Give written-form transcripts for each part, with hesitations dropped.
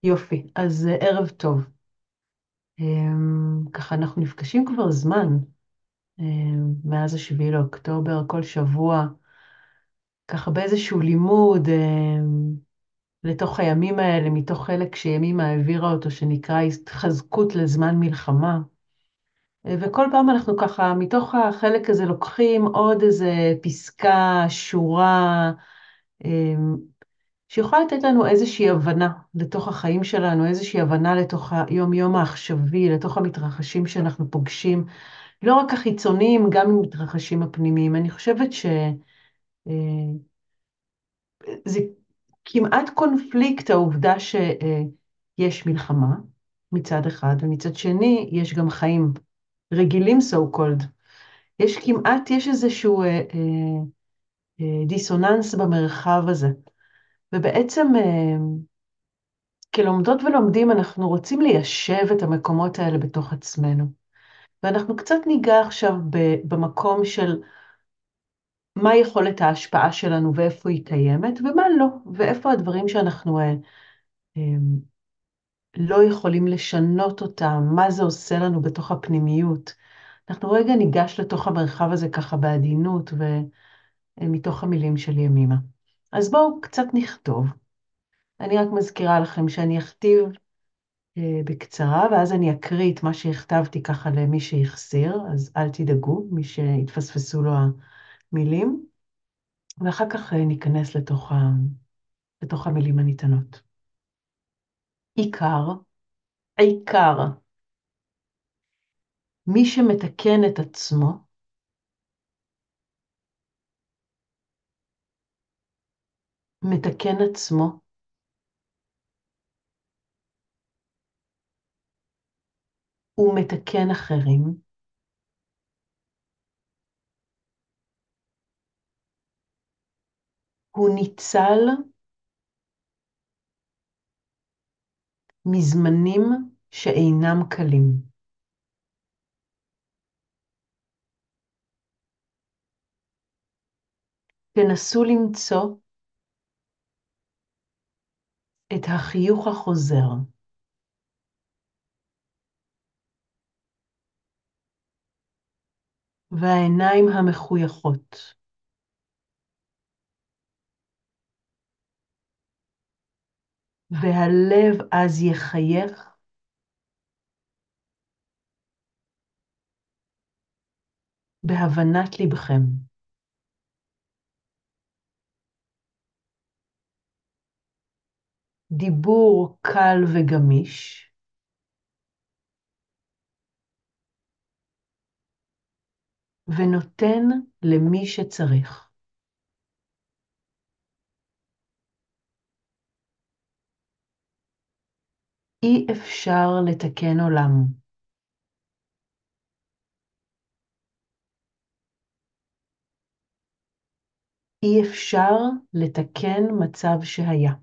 יופי, אז ערב טוב. ככה אנחנו נפגשים כבר זמן, מאז ה7 לאוקטובר, כל שבוע, ככה באיזשהו לימוד, לתוך הימים האלה, מתוך חלק שימימה העבירה אותו, שנקרא התחזקות לזמן מלחמה. וכל פעם אנחנו ככה, מתוך החלק הזה לוקחים עוד איזה פסקה, שורה, שיכולה לתת לנו איזושהי הבנה לתוך החיים שלנו, איזושהי הבנה לתוך היום-יום העכשווי, לתוך המתרחשים שאנחנו פוגשים, לא רק החיצוניים, גם המתרחשים הפנימיים. אני חושבת שזה כמעט קונפליקט העובדה שיש מלחמה מצד אחד, ומצד שני יש גם חיים רגילים so called. יש איזשהו דיסוננס במרחב הזה. ובעצם כלומדות ולומדים אנחנו רוצים ליישב את המקומות האלה בתוך עצמנו. ואנחנו קצת ניגע עכשיו במקום של מה יכולת ההשפעה שלנו ואיפה היא קיימת ומה לא, ואיפה הדברים שאנחנו אה, לא יכולים לשנות אותם, מה זה עושה לנו בתוך הפנימיות. אנחנו רגע ניגש לתוך המרחב הזה ככה בעדינות ומתוך המילים של ימימה. אז בואו קצת נכתוב. אני רק מזכירה לכם שאני אכתיב בקצרה, ואז אני אקריא את מה שהכתבתי ככה למי שיחסיר, אז אל תדאגו, מי שהתפספסו לו המילים, ואחר כך ניכנס לתוך המילים הניתנות. עיקר, עיקר, מי שמתקן את עצמו, מתקן עצמו, ומתקן אחרים, הוא ניצל מזמנים שאינם קלים. תנסו למצוא את החיוך החוזר, והעיניים המחויכות, והלב אז יחייך בהבנת לבכם. דיבור קל וגמיש, ונותן למי שצריך. אי אפשר לתקן עולם. אי אפשר לתקן מצב שהיה.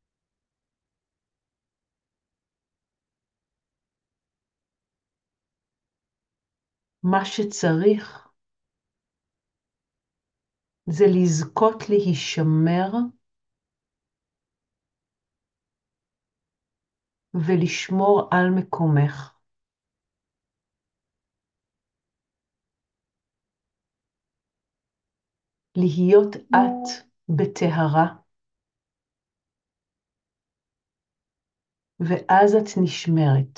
מה שצריך זה לזכות להישמר ולשמור על מקומך. להיות את בטהרה, ואז את נשמרת.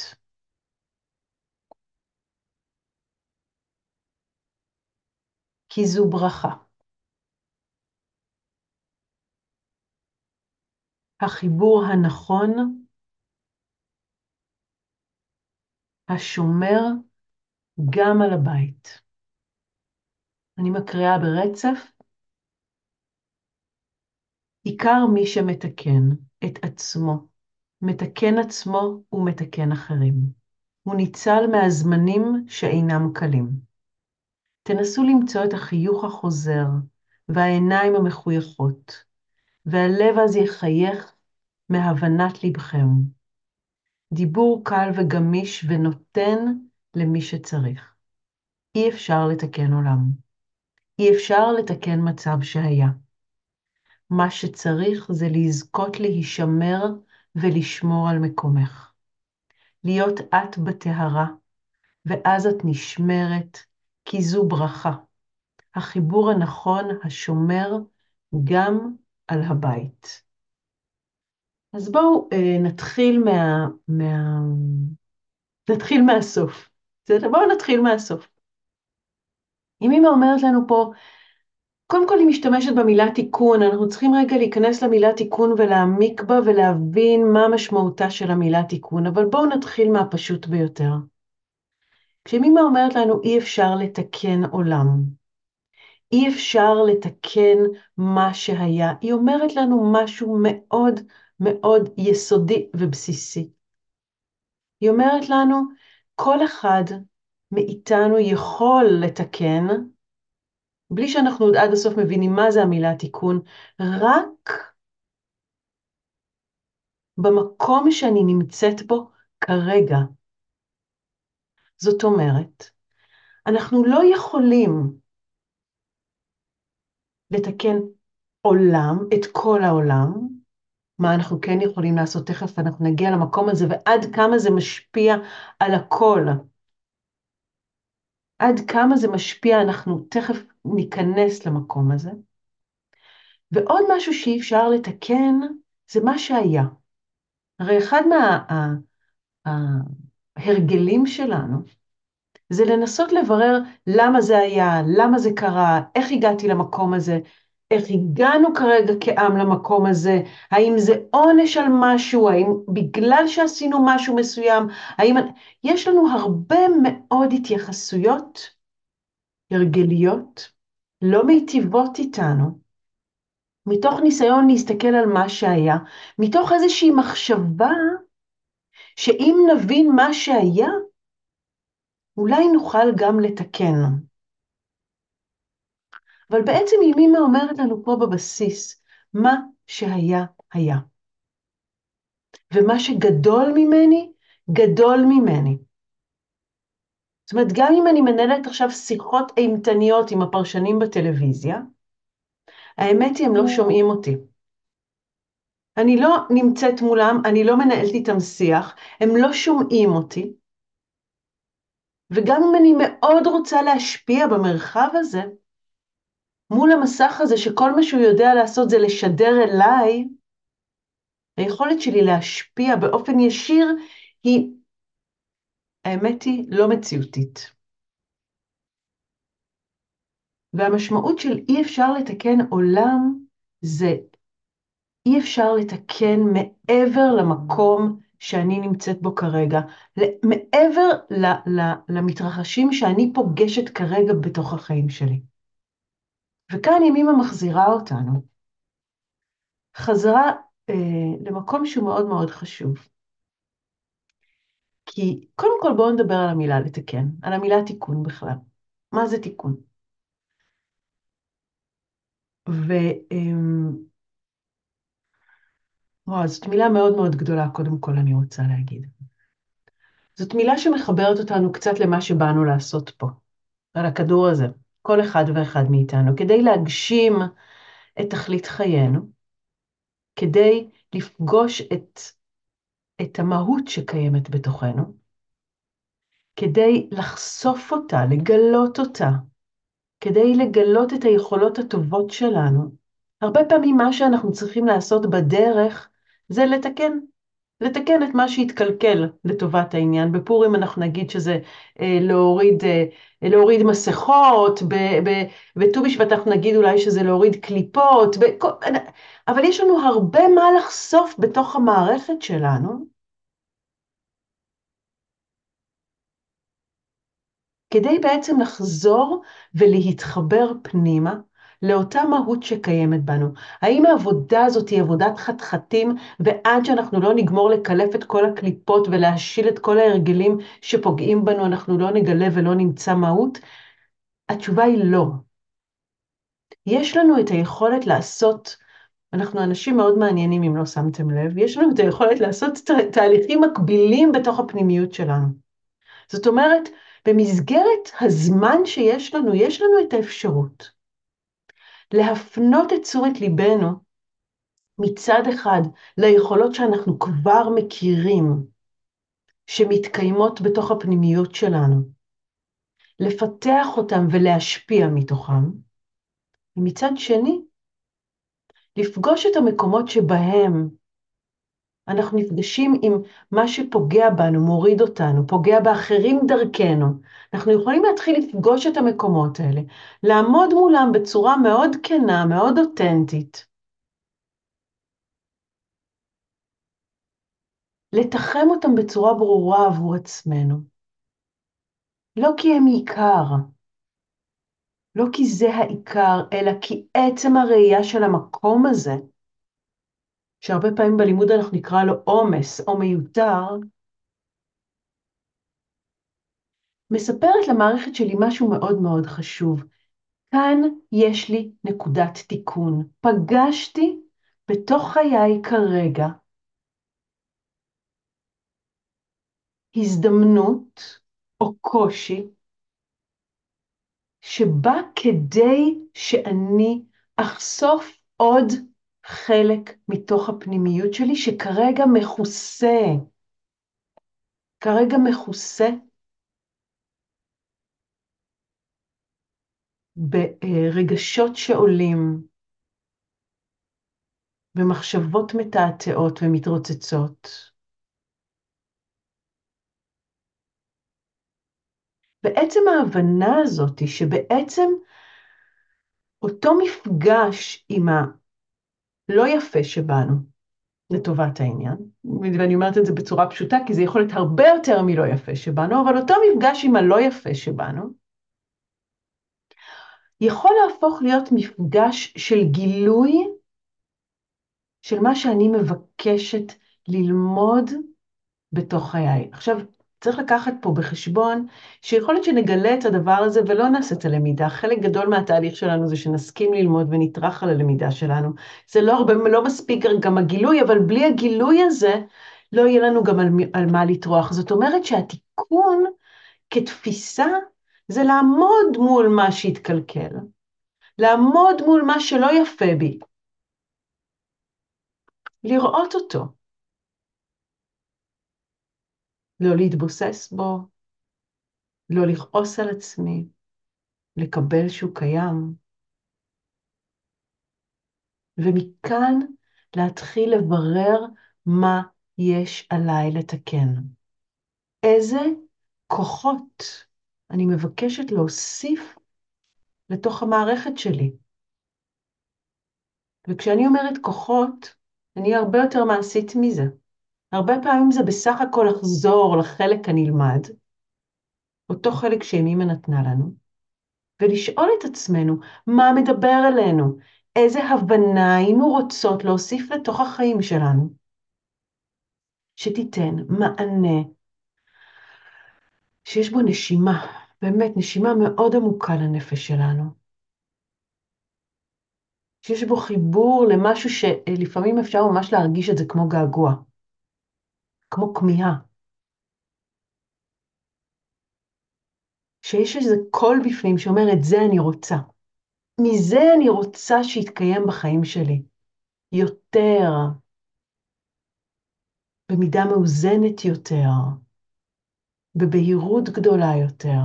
כי זו ברכה. החיבור הנכון, השומר גם על הבית. אני מקריאה ברצף. עיקר מי שמתקן את עצמו, מתקן עצמו ומתקן אחרים. הוא ניצל מהזמנים שאינם קלים. תנסו למצוא את החיוך החוזר והעיניים המחויכות, והלב אז יחייך מהבנת לבכם. דיבור קל וגמיש ונותן למי שצריך. אי אפשר לתקן עולם. אי אפשר לתקן מצב שהיה. מה שצריך זה לזכות להישמר ולשמור על מקומך. להיות את בטהרה, ואז את נשמרת, כי זו ברכה. החיבור הנכון השומר גם על הבית. אז בואו נתחיל מהסוף. בסדר? בואו נתחיל מהסוף. אם אמא אומרת לנו פה, קודם כל היא משתמשת במילה תיקון, אנחנו צריכים רגע להיכנס למילה תיקון ולהעמיק בה ולהבין מה משמעותה של המילה תיקון, אבל בואו נתחיל מהפשוט ביותר. כשאמא אומרת לנו אי אפשר לתקן עולם, אי אפשר לתקן מה שהיה, היא אומרת לנו משהו מאוד מאוד יסודי ובסיסי. היא אומרת לנו, כל אחד מאיתנו יכול לתקן, בלי שאנחנו עד הסוף מבינים מה זה המילה תיקון, רק במקום שאני נמצאת בו כרגע. זאת אומרת, אנחנו לא יכולים לתקן עולם, את כל העולם, מה אנחנו כן יכולים לעשות, תכף אנחנו נגיע למקום הזה, ועד כמה זה משפיע על הכל. עד כמה זה משפיע, אנחנו תכף ניכנס למקום הזה. ועוד משהו שאי אפשר לתקן, זה מה שהיה. הרי אחד מההרגלים שלנו, זה לנסות לברר למה זה היה, למה זה קרה, איך הגעתי למקום הזה, איך הגענו כרגע כעם למקום הזה, האם זה עונש על משהו, האם בגלל שעשינו משהו מסוים, האם... יש לנו הרבה מאוד התייחסויות הרגליות, לא מיטיבות איתנו, מתוך ניסיון להסתכל על מה שהיה, מתוך איזושהי מחשבה שאם נבין מה שהיה, אולי נוכל גם לתקן. אבל בעצם אמא אומרת לנו פה בבסיס, מה שהיה היה. ומה שגדול ממני, גדול ממני. זאת אומרת, גם אם אני מנהלת עכשיו שיחות אימתניות עם הפרשנים בטלוויזיה, האמת היא, הם לא שומעים אותי. אני לא נמצאת מולם, אני לא מנהלת איתם שיח, הם לא שומעים אותי. וגם אם אני מאוד רוצה להשפיע במרחב הזה, מול המסך הזה שכל מה שהוא יודע לעשות זה לשדר אליי, היכולת שלי להשפיע באופן ישיר היא, האמת היא, לא מציאותית. והמשמעות של אי אפשר לתקן עולם זה אי אפשר לתקן מעבר למקום שאני נמצאת בו כרגע, מעבר למתרחשים שאני פוגשת כרגע בתוך החיים שלי. וכאן אמא מחזירה אותנו, חזרה למקום שהוא מאוד מאוד חשוב. כי קודם כל בואו נדבר על המילה לתקן, על המילה תיקון בכלל. מה זה תיקון? זאת מילה מאוד מאוד גדולה, קודם כל אני רוצה להגיד. זאת מילה שמחברת אותנו קצת למה שבאנו לעשות פה, על הכדור הזה, כל אחד ואחד מאיתנו, כדי להגשים את תכלית חיינו, כדי לפגוש את המהות שקיימת בתוכנו, כדי לחשוף אותה, לגלות אותה, כדי לגלות את היכולות הטובות שלנו. הרבה פעמים מה שאנחנו צריכים לעשות בדרך זה לתקן את מה שהתקלקל לטובת העניין. בפורים אנחנו נגיד שזה להוריד מסכות, בט"ו בשבט אנחנו נגיד אולי שזה להוריד קליפות, אבל יש לנו הרבה מה לחשוף בתוך המערכת שלנו, כדי בעצם לחזור ולהתחבר פנימה לאותה מהות שקיימת בנו. האם העבודה הזאת היא עבודת חתחתים, ועד שאנחנו לא נגמור לקלף את כל הקליפות ולהשיל את כל ההרגלים שפוגעים בנו, אנחנו לא נגלה ולא נמצא מהות? התשובה היא לא. יש לנו את היכולת לעשות, אנחנו אנשים מאוד מעניינים אם לא שמתם לב, יש לנו את היכולת לעשות תהליכים מקבילים בתוך הפנימיות שלנו. זאת אומרת, במסגרת הזמן שיש לנו, יש לנו את האפשרות להפנות את תשומת ליבנו מצד אחד ליכולות שאנחנו כבר מכירים, שמתקיימות בתוך הפנימיות שלנו, לפתח אותם ולהשפיע מתוכם, ומצד שני, לפגוש את המקומות שבהם אנחנו נפגשים עם מה שפוגע בנו, מוריד אותנו, פוגע באחרים דרכנו. אנחנו יכולים להתחיל לפגוש את המקומות האלה, לעמוד מולם בצורה מאוד כנה, מאוד אותנטית, לתחם אותם בצורה ברורה עבור עצמנו. לא כי הם עיקר, לא כי זה העיקר, אלא כי עצם הראייה של המקום הזה, שהרבה פעמים בלימוד אנחנו נקרא לו עומס או מיותר, מספרת למערכת שלי משהו מאוד מאוד חשוב. כאן יש לי נקודת תיקון. פגשתי בתוך חיי כרגע הזדמנות או קושי שבא כדי שאני אחשוף עוד חלק מתוך הפנימיות שלי שכרגע מכוסה, כרגע מכוסה ברגשות שעולים, במחשבות מתעתעות ומתרוצצות. בעצם ההבנה הזאת היא שבעצם אותו מפגש עם הלא יפה שבנו, לטובת העניין, ואני אומרת את זה בצורה פשוטה, כי זה יכול להיות הרבה יותר מלא יפה שבנו, אבל אותו מפגש עם הלא יפה שבנו, יכול להפוך להיות מפגש של גילוי של מה שאני מבקשת ללמוד בתוך חיי. עכשיו, צריך לקחת פה בחשבון שיכול להיות שנגלה את הדבר הזה ולא נעשה את הלמידה. חלק גדול מהתהליך שלנו זה שנסכים ללמוד ונטרח על הלמידה שלנו. זה לא הרבה, לא מספיק גם הגילוי, אבל בלי הגילוי הזה לא יהיה לנו גם על מה לטרוח. זאת אומרת שהתיקון כתפיסה זה לעמוד מול מה שהתקלקל, לעמוד מול מה שלא יפה בי, לראות אותו, לא להתבוסס בו, לא לכעוס על עצמי, לקבל שהוא קיים, ומכאן להתחיל לברר מה יש עליי לתקן. איזה כוחות אני מבקשת להוסיף לתוך המערכת שלי. וכשאני אומרת כוחות, אני הרבה יותר מעשית מזה. הרבה פעמים זה בסך הכל לחזור לחלק הנלמד, אותו חלק שאימא נתנה לנו, ולשאול את עצמנו מה מדבר אלינו, איזה הבנה היינו רוצות להוסיף לתוך החיים שלנו, שתיתן מענה, שיש בו נשימה, באמת נשימה מאוד עמוקה לנפש שלנו, שיש בו חיבור למשהו שלפעמים אפשר ממש להרגיש את זה כמו געגוע, כמו כמיהה, שיש איזה קול בפנים שאומר את זה אני רוצה, מזה אני רוצה שיתקיים בחיים שלי, יותר, במידה מאוזנת יותר, בבהירות גדולה יותר.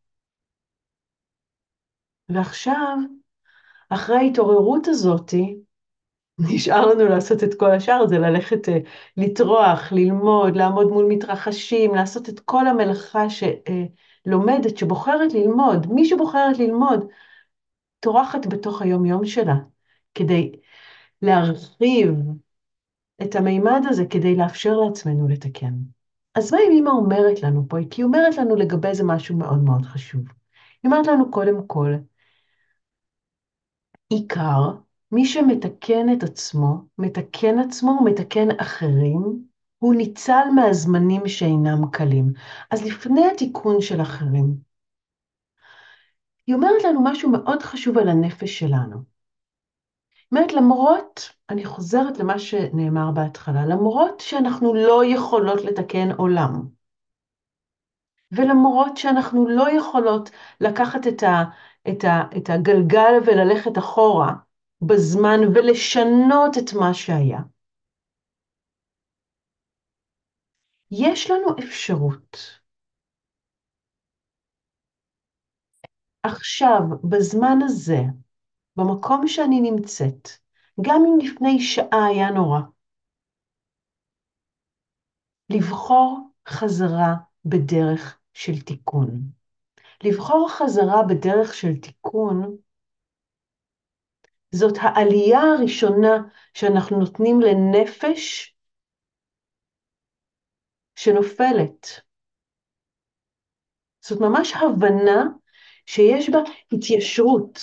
ועכשיו, אחרי ההתעוררות הזאת, נשאר לנו לעשות את כל השאר, זה ללכת לטרוח, ללמוד, לעמוד מול מתרחשים, לעשות את כל המלאכה שלומדת, שבוחרת ללמוד. מי שבוחרת ללמוד, טורחת בתוך היום-יום שלה, כדי להרחיב את המימד הזה, כדי לאפשר לעצמנו לתקן. אז מה אם אמא אומרת לנו פה? כי היא אומרת לנו לגבי זה משהו מאוד מאוד חשוב. היא אומרת לנו קודם כל, עיקר, מי שמתקן את עצמו, מתקן עצמו ומתקן אחרים, הוא ניצל מהזמנים שאינם קלים. אז לפני התיקון של אחרים, היא אומרת לנו משהו מאוד חשוב על הנפש שלנו. היא אומרת, למרות, אני חוזרת למה שנאמר בהתחלה, למרות שאנחנו לא יכולות לתקן עולם, ולמרות שאנחנו לא יכולות לקחת את הגלגל וללכת אחורה, בזמן ולשנות את מה שהיה. יש לנו אפשרות. עכשיו, בזמן הזה, במקום שאני נמצאת, גם אם לפני שעה היה נורא, לבחור חזרה בדרך של תיקון. לבחור חזרה בדרך של תיקון, זאת העלייה הראשונה שאנחנו נותנים לנפש שנופלת. זאת ממש הבנה שיש בה התיישרות.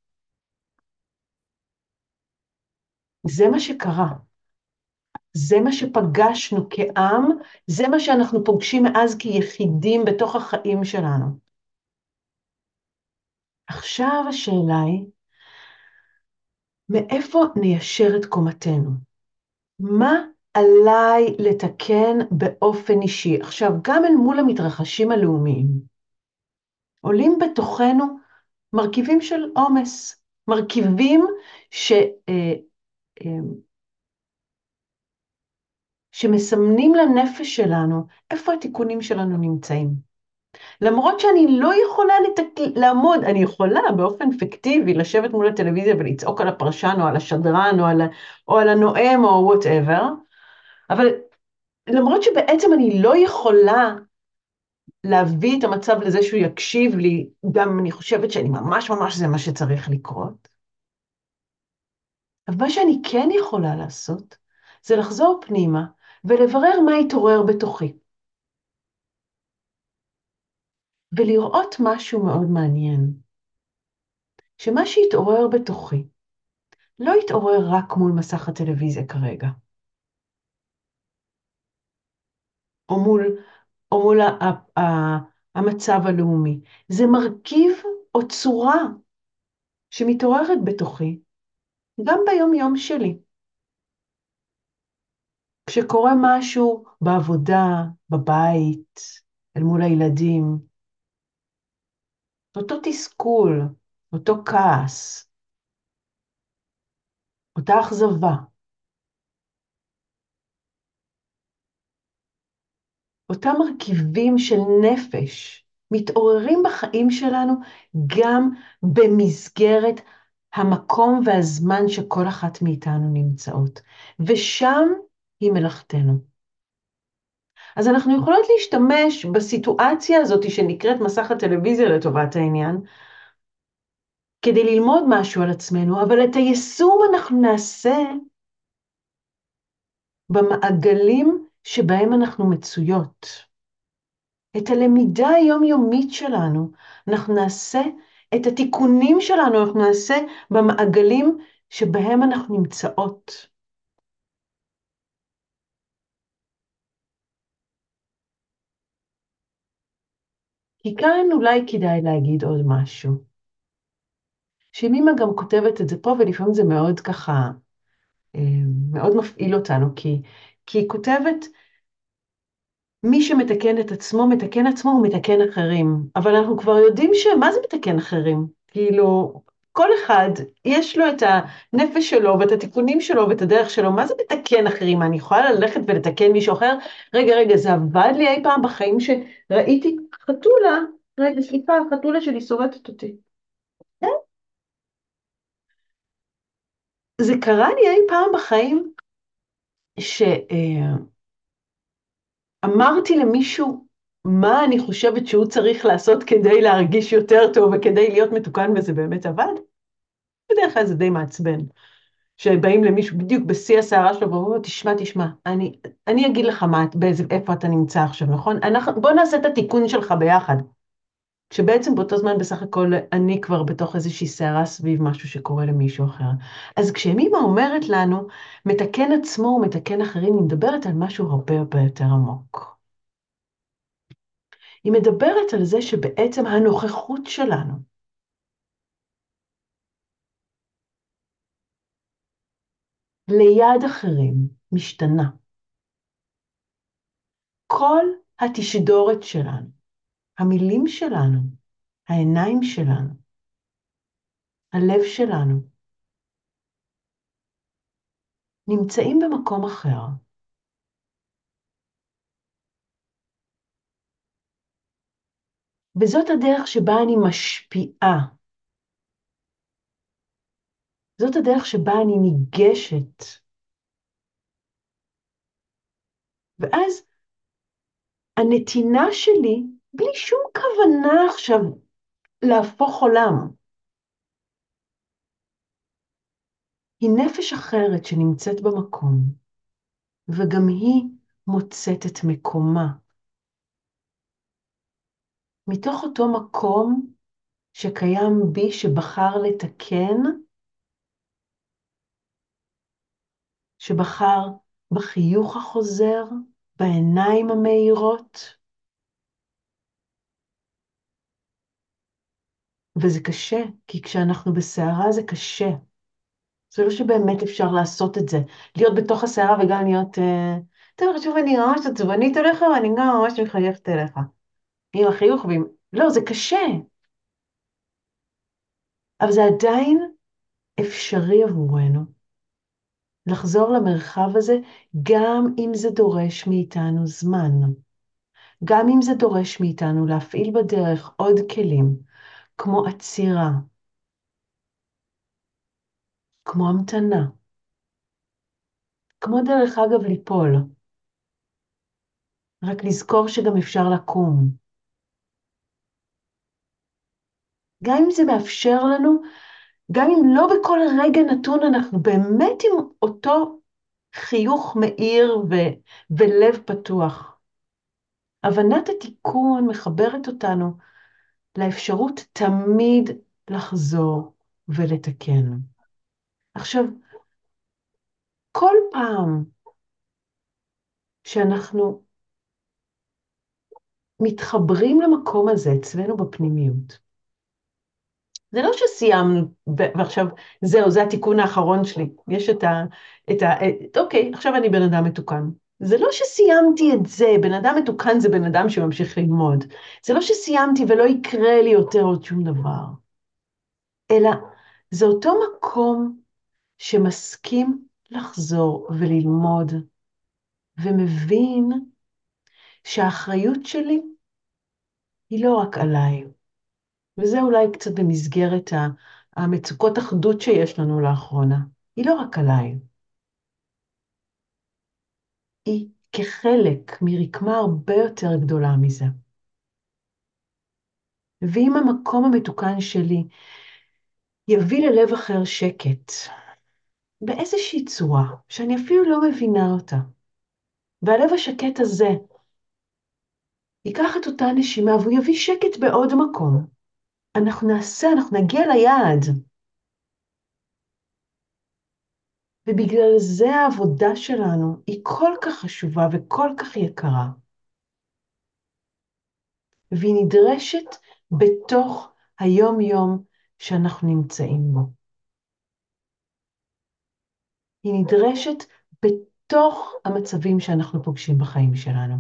זה מה שקרה. זה מה שפגשנו כעם, זה מה שאנחנו פוגשים מאז כיחידים בתוך החיים שלנו. עכשיו השאלה היא, מאיפה ניישר את קומתנו? מה עליי לתקן באופן אישי? עכשיו, גם אל מול המתרחשים הלאומיים, עולים בתוכנו מרכיבים של עומס, מרכיבים אה, שמסמנים לנפש שלנו איפה התיקונים שלנו נמצאים. למרות שאני לא יכולה לעמוד, אני יכולה באופן פיקטיבי לשבת מול הטלוויזיה ולצעוק על הפרשן או על השדרן או על הנואם או whatever, אבל למרות שבעצם אני לא יכולה להביא את המצב לזה שהוא יקשיב לי, גם אני חושבת שאני ממש ממש זה מה שצריך לקרות. אבל מה שאני כן יכולה לעשות, זה לחזור פנימה ולברר מה התעורר בתוכי. ולראות משהו מאוד מעניין, שמה שהתעורר בתוכי, לא התעורר רק מול מסך הטלוויזיה כרגע, או מול המצב הלאומי. זה מרכיב או צורה שמתעוררת בתוכי, גם ביום יום שלי. כשקורה משהו בעבודה, בבית, אל מול הילדים, אותו תסכול, אותו כעס, אותה אכזבה, אותם מרכיבים של נפש, מתעוררים בחיים שלנו גם במסגרת המקום והזמן שכל אחת מאיתנו נמצאות. ושם היא מלאכתנו. אז אנחנו יכולות להשתמש בסיטואציה הזאת שנקראת מסך הטלוויזיה לטובת העניין, כדי ללמוד משהו על עצמנו, אבל את היישום אנחנו נעשה במעגלים שבהם אנחנו מצויות. את הלמידה היומיומית שלנו, אנחנו נעשה את התיקונים שלנו, אנחנו נעשה במעגלים שבהם אנחנו נמצאות. כי כאן אולי כדאי להגיד עוד משהו. שמימה גם כותבת את זה פה, ולפעמים זה מאוד ככה, מאוד מפעיל אותנו, כי היא כותבת, מי שמתקן את עצמו, מתקן עצמו ומתקן אחרים. אבל אנחנו כבר יודעים מה זה מתקן אחרים? כאילו, כל אחד יש לו את הנפש שלו ואת התיקונים שלו ואת הדרך שלו. מה זה מתקן אחרים? אני יכולה ללכת ולתקן מישהו אחר? רגע, זה עבד לי אי פעם בחיים שראיתי חתולה, רגע, סליחה, החתולה שלי שורטת אותי. כן? זה קרה לי אי פעם בחיים שאמרתי למישהו מה אני חושבת שהוא צריך לעשות כדי להרגיש יותר טוב וכדי להיות מתוקן, וזה באמת עבד. בדרך כלל זה די מעצבן, שבאים למישהו בדיוק בשיא הסערה שלו, ואומרים לו, תשמע, אני אגיד לך איפה אתה נמצא עכשיו, נכון? בוא נעשה את התיקון שלך ביחד. שבעצם באותו זמן בסך הכל אני כבר בתוך איזושהי סערה סביב משהו שקורה למישהו אחר. אז כשמימה אומרת לנו, מתקן עצמו ומתקן אחרים, היא מדברת על משהו הרבה יותר עמוק. היא מדברת על זה שבעצם הנוכחות שלנו, ליד אחרים, משתנה. כל התשדורת שלנו, המילים שלנו, העיניים שלנו, הלב שלנו, נמצאים במקום אחר. וזאת הדרך שבה אני משפיעה. זאת הדרך שבה אני ניגשת. ואז הנתינה שלי, בלי שום כוונה עכשיו להפוך עולם, היא נפש אחרת שנמצאת במקום, וגם היא מוצאת את מקומה. מתוך אותו מקום שקיים בי שבחר לתקן, שבחר בחיוך החוזר, בעיניים המאירות, וזה קשה, כי כשאנחנו בסערה זה קשה. זה לא שבאמת אפשר לעשות את זה, להיות בתוך הסערה וגם להיות, טוב, עכשיו אני ממש עצבנית אליך, ואני גם ממש מחייכת אליך. עם החיוך ועם... לא, זה קשה, אבל זה עדיין אפשרי עבורנו. לחזור למרחב הזה, גם אם זה דורש מאיתנו זמן. גם אם זה דורש מאיתנו להפעיל בדרך עוד כלים, כמו עצירה, כמו המתנה, כמו דרך אגב ליפול, רק לזכור שגם אפשר לקום. גם אם זה מאפשר לנו, גם אם לא בכל רגע נתון אנחנו באמת עם אותו חיוך מאיר ולב פתוח. הבנת התיקון מחברת אותנו לאפשרות תמיד לחזור ולתקן. עכשיו, כל פעם שאנחנו מתחברים למקום הזה אצלנו בפנימיות, זה לא שסיימנו, ועכשיו זהו, זה התיקון האחרון שלי. יש אוקיי, עכשיו אני בן אדם מתוקן. זה לא שסיימתי את זה, בן אדם מתוקן זה בן אדם שממשיך ללמוד. זה לא שסיימתי ולא יקרה לי יותר עוד שום דבר. אלא זה אותו מקום שמסכים לחזור וללמוד, ומבין שהאחריות שלי היא לא רק עליי. וזה אולי קצת במסגרת המצוקות אחדות שיש לנו לאחרונה. היא לא רק עליי, היא כחלק מרקמה הרבה יותר גדולה מזה. ואם המקום המתוקן שלי יביא ללב אחר שקט, באיזושהי צורה, שאני אפילו לא מבינה אותה, והלב השקט הזה ייקח את אותה נשימה והוא יביא שקט בעוד מקום, אנחנו נגיע ליעד. ובגלל זה העבודה שלנו היא כל כך חשובה וכל כך יקרה. והיא נדרשת בתוך היום-יום שאנחנו נמצאים בו. היא נדרשת בתוך המצבים שאנחנו פוגשים בחיים שלנו.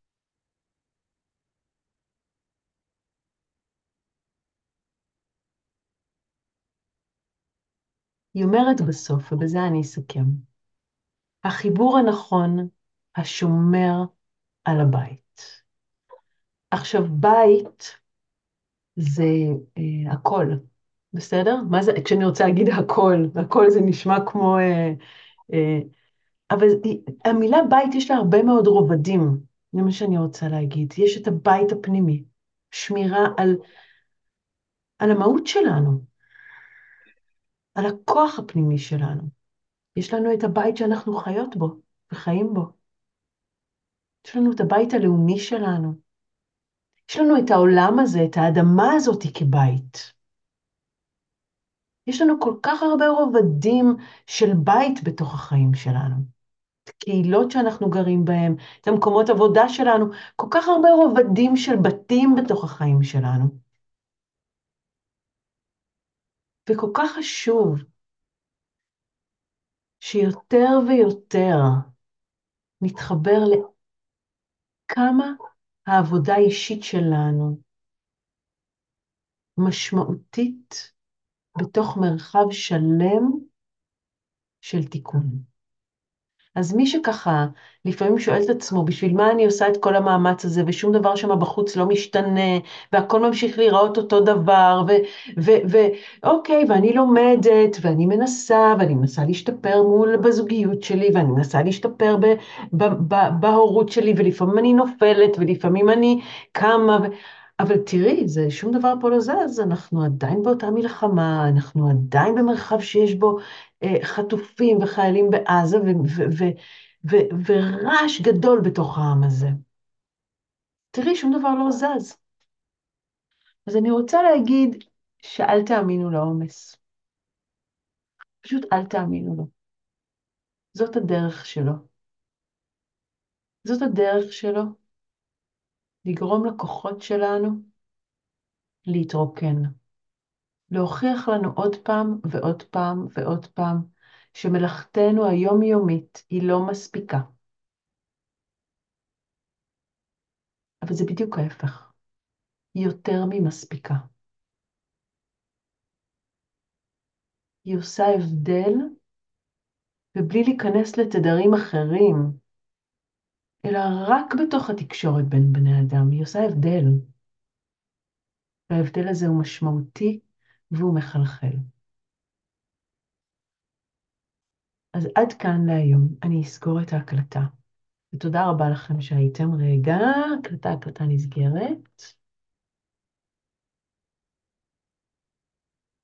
היא אומרת בסוף, ובזה אני אסכם, החיבור הנכון, השומר על הבית. עכשיו, בית זה הכל, בסדר? מה זה, כשאני רוצה להגיד הכל, הכל זה נשמע כמו... אה, אבל המילה בית יש לה הרבה מאוד רובדים, זה מה שאני רוצה להגיד. יש את הבית הפנימי, שמירה על המהות שלנו, על הכוח הפנימי שלנו. יש לנו את הבית שאנחנו חיות בו וחיים בו. יש לנו את הבית הלאומי שלנו. יש לנו את העולם הזה, את האדמה הזאת כבית. יש לנו כל כך הרבה רובדים של בית בתוך החיים שלנו. את הקהילות שאנחנו גרים בהן, את המקומות עבודה שלנו, כל כך הרבה רובדים של בתים בתוך החיים שלנו. וכל כך חשוב שיותר ויותר נתחבר לכמה העבודה האישית שלנו משמעותית בתוך מרחב שלם של תיקון. אז מי שככה לפעמים שואל את עצמו, בשביל מה אני עושה את כל המאמץ הזה, ושום דבר שם בחוץ לא משתנה, והכל ממשיך להיראות אותו דבר, אוקיי, ואני לומדת, ואני מנסה להשתפר בזוגיות שלי, ואני מנסה להשתפר בהורות שלי, ולפעמים אני נופלת, ולפעמים אני קמה, אבל תראי, שום דבר פה לא זז, אנחנו עדיין באותה מלחמה, אנחנו עדיין במרחב שיש בו חטופים וחיילים בעזה, ורעש גדול בתוך העם הזה. תראי, שום דבר לא זז. אז אני רוצה להגיד שאל תאמינו לעומס. פשוט אל תאמינו לו. זאת הדרך שלו. זאת הדרך שלו לגרום לכוחות שלנו להתרוקן. להוכיח לנו עוד פעם ועוד פעם ועוד פעם שמלאכתנו היומיומית היא לא מספיקה. אבל זה בדיוק ההפך. היא יותר ממספיקה. היא עושה הבדל, ובלי להיכנס לתדרים אחרים, אלא רק בתוך התקשורת בין בני אדם, היא עושה הבדל. וההבדל הזה הוא משמעותי והוא מחלחל. אז עד כאן להיום, אני אסגור את ההקלטה. ותודה רבה לכם שהייתם. רגע, הקלטה נסגרת.